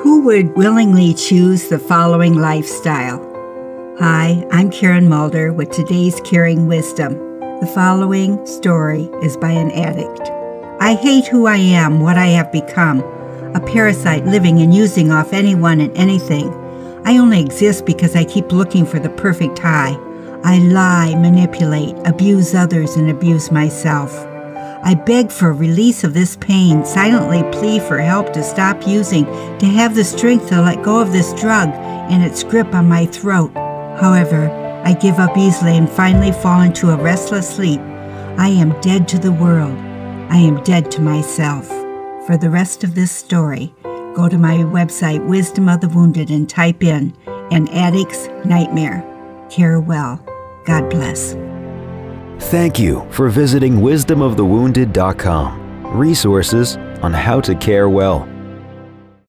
Who would willingly choose the following lifestyle? Hi, I'm Karen Mulder with today's Caring Wisdom. The following story is by an addict. I hate who I am, what I have become. A parasite living and using off anyone and anything. I only exist because I keep looking for the perfect high. I lie, manipulate, abuse others, and abuse myself. I beg for release of this pain, silently plea for help to stop using, to have the strength to let go of this drug and its grip on my throat. However, I give up easily and finally fall into a restless sleep. I am dead to the world. I am dead to myself. For the rest of this story, go to my website, Wisdom of the Wounded, and type in An Addict's Nightmare. Care well. God bless. Thank you for visiting wisdomofthewounded.com. Resources on how to care well.